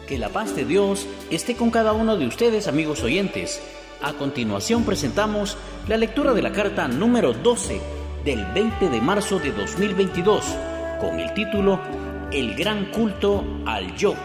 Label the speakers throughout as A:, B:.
A: Que la paz de Dios esté con cada uno de ustedes, amigos oyentes. A continuación presentamos la lectura de la carta número 12 del 20 de marzo de 2022, con el título El gran culto al yo.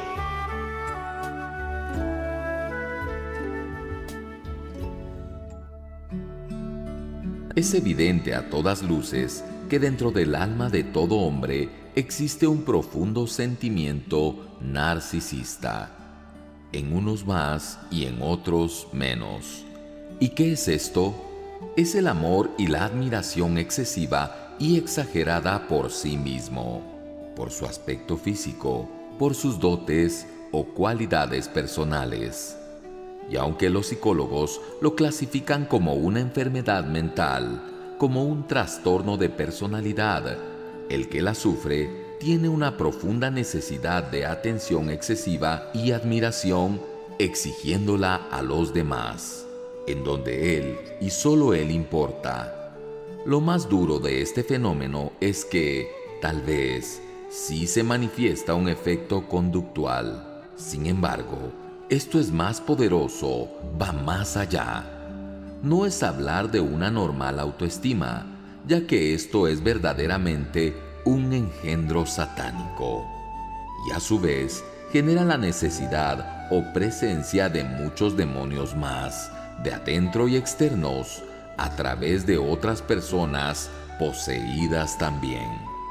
B: Es evidente a todas luces que dentro del alma de todo hombre existe un profundo sentimiento narcisista, en unos más y en otros menos. ¿Y qué es esto? Es el amor y la admiración excesiva y exagerada por sí mismo, por su aspecto físico, por sus dotes o cualidades personales. Y aunque los psicólogos lo clasifican como una enfermedad mental, como un trastorno de personalidad, el que la sufre tiene una profunda necesidad de atención excesiva y admiración, exigiéndola a los demás, en donde él y solo él importa. Lo más duro de este fenómeno es que, tal vez, sí se manifiesta un efecto conductual. Sin embargo, esto es más poderoso, va más allá. No es hablar de una normal autoestima, ya que esto es verdaderamente un engendro satánico. Y a su vez, genera la necesidad o presencia de muchos demonios más, de adentro y externos, a través de otras personas poseídas también.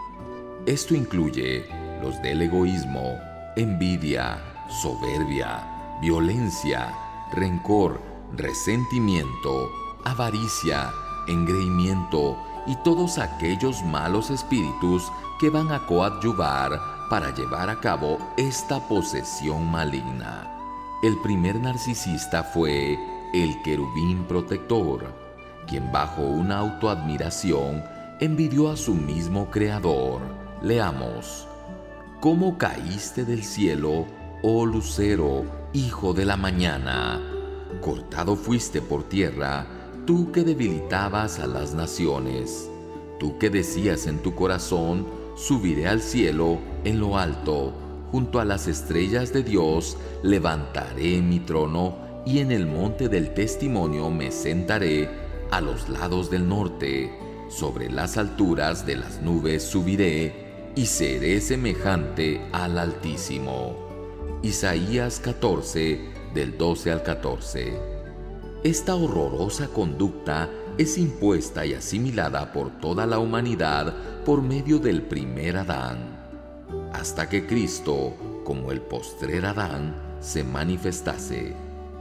B: Esto incluye los del egoísmo, envidia, soberbia, violencia, rencor, resentimiento, avaricia, engreimiento y todos aquellos malos espíritus que van a coadyuvar para llevar a cabo esta posesión maligna. El primer narcisista fue el querubín protector, quien bajo una autoadmiración envidió a su mismo creador. Leamos: ¿Cómo caíste del cielo, oh lucero, hijo de la mañana? Cortado fuiste por tierra, tú que debilitabas a las naciones. Tú que decías en tu corazón: subiré al cielo, en lo alto, junto a las estrellas de Dios, levantaré mi trono, y en el monte del testimonio me sentaré, a los lados del norte. Sobre las alturas de las nubes subiré, y seré semejante al Altísimo. Isaías 14, del 12 al 14. Esta horrorosa conducta es impuesta y asimilada por toda la humanidad por medio del primer Adán, hasta que Cristo, como el postrer Adán, se manifestase,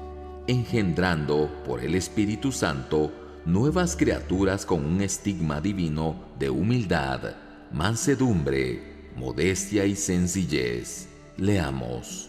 B: engendrando por el Espíritu Santo nuevas criaturas con un estigma divino de humildad, mansedumbre, modestia y sencillez. Leamos: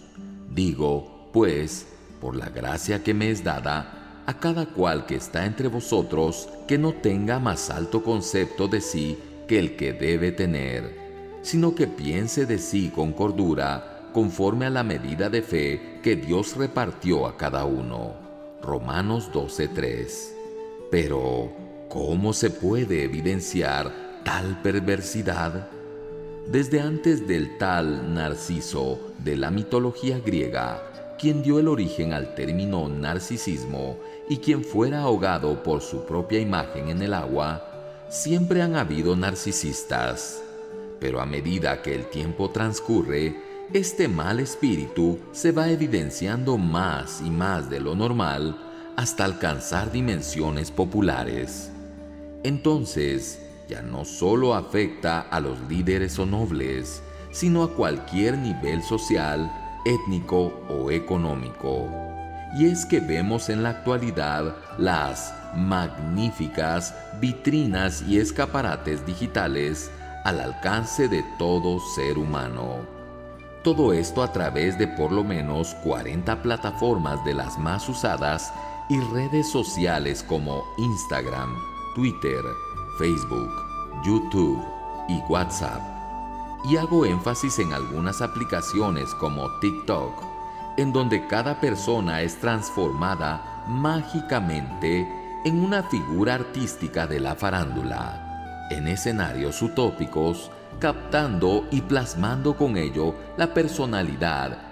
B: Digo, pues, por la gracia que me es dada, a cada cual que está entre vosotros, que no tenga más alto concepto de sí que el que debe tener, sino que piense de sí con cordura, conforme a la medida de fe que Dios repartió a cada uno. Romanos 12:3. Pero, ¿cómo se puede evidenciar tal perversidad? Desde antes del tal Narciso de la mitología griega, quien dio el origen al término narcisismo y quien fuera ahogado por su propia imagen en el agua, siempre han habido narcisistas. Pero a medida que el tiempo transcurre, este mal espíritu se va evidenciando más y más de lo normal hasta alcanzar dimensiones populares. Entonces, ya no solo afecta a los líderes o nobles, sino a cualquier nivel social, étnico o económico. Y es que vemos en la actualidad las magníficas vitrinas y escaparates digitales al alcance de todo ser humano. Todo esto a través de por lo menos 40 plataformas de las más usadas y redes sociales como Instagram, Twitter, Facebook, YouTube y WhatsApp. Y hago énfasis en algunas aplicaciones como TikTok, en donde cada persona es transformada mágicamente en una figura artística de la farándula, en escenarios utópicos, captando y plasmando con ello la personalidad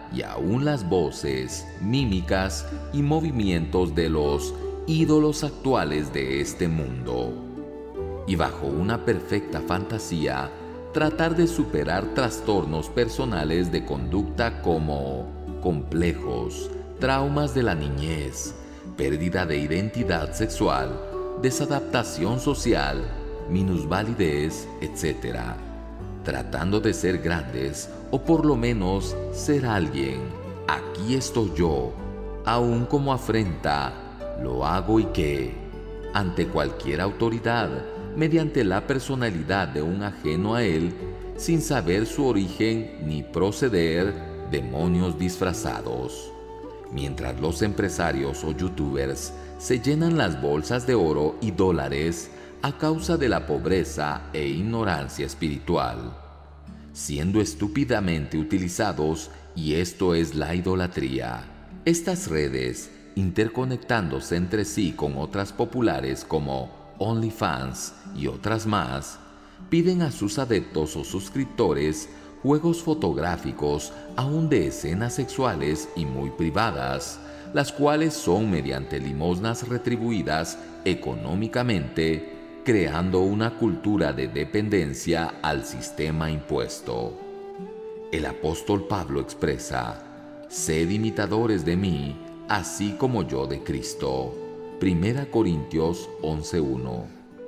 B: y aún las voces, mímicas y movimientos de los ídolos actuales de este mundo. Y bajo una perfecta fantasía, tratar de superar trastornos personales de conducta como complejos, traumas de la niñez, pérdida de identidad sexual, desadaptación social, minusvalidez, etc. Tratando de ser grandes o por lo menos ser alguien. Aquí estoy yo, aún como afrenta, lo hago y qué, ante cualquier autoridad, mediante la personalidad de un ajeno a él, sin saber su origen ni proceder, demonios disfrazados. Mientras los empresarios o youtubers se llenan las bolsas de oro y dólares a causa de la pobreza e ignorancia espiritual, siendo estúpidamente utilizados, y esto es la idolatría. Estas redes, interconectándose entre sí con otras populares como OnlyFans y otras más, piden a sus adeptos o suscriptores juegos fotográficos aún de escenas sexuales y muy privadas, las cuales son mediante limosnas retribuidas económicamente, creando una cultura de dependencia al sistema impuesto. El apóstol Pablo expresa: «Sed imitadores de mí, así como yo de Cristo». 1 Corintios 11:1.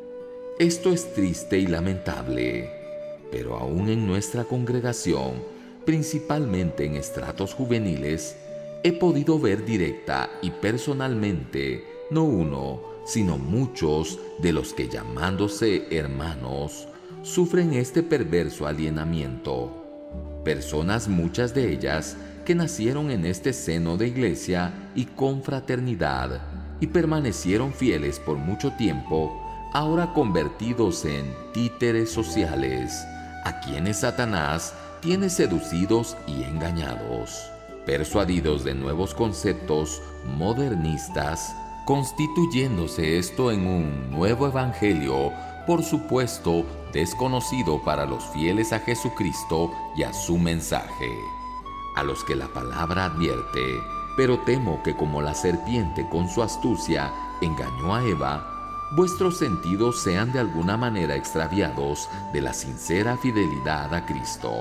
B: Esto es triste y lamentable, pero aún en nuestra congregación, principalmente en estratos juveniles, he podido ver directa y personalmente, no uno, sino muchos de los que, llamándose hermanos, sufren este perverso alienamiento. Personas, muchas de ellas, que nacieron en este seno de iglesia y confraternidad, y permanecieron fieles por mucho tiempo, ahora convertidos en títeres sociales, a quienes Satanás tiene seducidos y engañados, persuadidos de nuevos conceptos modernistas, constituyéndose esto en un nuevo evangelio, por supuesto desconocido para los fieles a Jesucristo y a su mensaje, a los que la palabra advierte: «Pero temo que como la serpiente con su astucia engañó a Eva, vuestros sentidos sean de alguna manera extraviados de la sincera fidelidad a Cristo».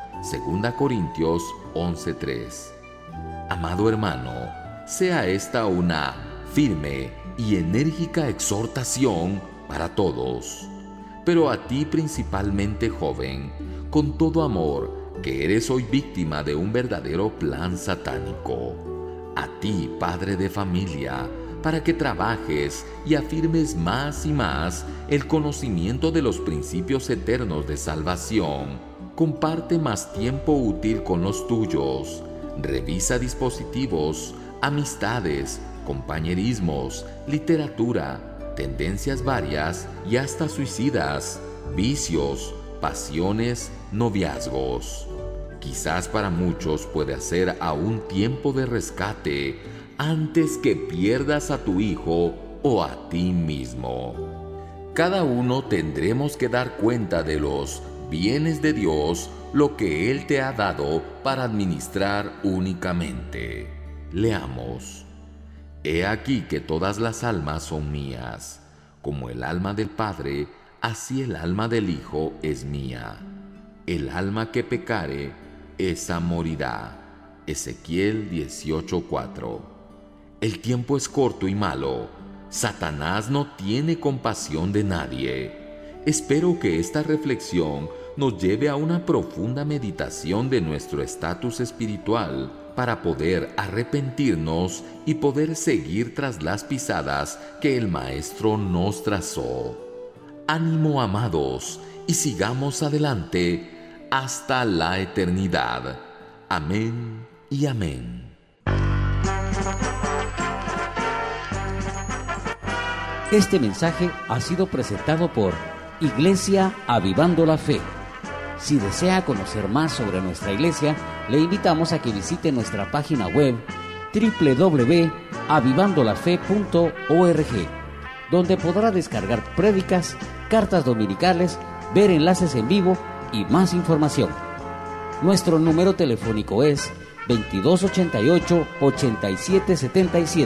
B: 2 Corintios 11:3. Amado hermano, sea esta una firme y enérgica exhortación para todos, pero a ti principalmente, joven, con todo amor, que eres hoy víctima de un verdadero plan satánico. A ti, padre de familia, para que trabajes y afirmes más y más el conocimiento de los principios eternos de salvación. Comparte más tiempo útil con los tuyos. Revisa dispositivos, amistades, compañerismos, literatura, tendencias varias y hasta suicidas, vicios, pasiones, noviazgos. Quizás para muchos puede ser aún tiempo de rescate antes que pierdas a tu hijo o a ti mismo. Cada uno tendremos que dar cuenta de los bienes de Dios, lo que Él te ha dado para administrar únicamente. Leamos: «He aquí que todas las almas son mías. Como el alma del Padre, así el alma del Hijo es mía. El alma que pecare, esa morirá». Ezequiel 18:4. El tiempo es corto y malo. Satanás no tiene compasión de nadie. Espero que esta reflexión nos lleve a una profunda meditación de nuestro estatus espiritual para poder arrepentirnos y poder seguir tras las pisadas que el Maestro nos trazó. Ánimo, amados, y sigamos adelante hasta la eternidad. Amén y amén.
A: Este mensaje ha sido presentado por Iglesia Avivando la Fe. Si desea conocer más sobre nuestra iglesia, le invitamos a que visite nuestra página web www.avivandolafe.org, donde podrá descargar prédicas, cartas dominicales, ver enlaces en vivo y más información. Nuestro número telefónico es 2288-8777,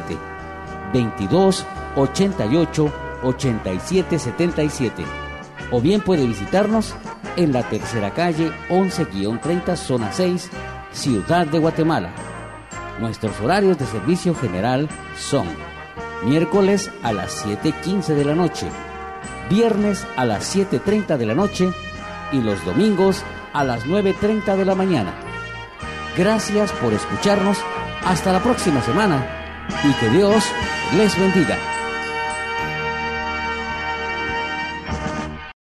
A: 2288-8777, o bien puede visitarnos en la tercera calle 11-30, zona 6, Ciudad de Guatemala. Nuestros horarios de servicio general son miércoles a las 7:15 de la noche, viernes a las 7:30 de la noche y los domingos a las 9:30 de la mañana. Gracias por escucharnos. Hasta la próxima semana y que Dios les bendiga.